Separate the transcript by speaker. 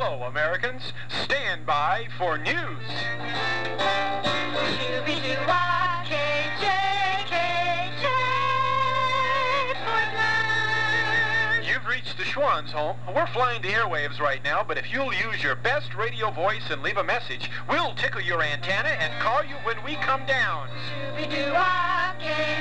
Speaker 1: Hello, Americans. Stand by for news. You've reached the Schwann's home. We're flying the airwaves right now, but if you'll use your best radio voice and leave a message, we'll tickle your antenna and call you when we come down.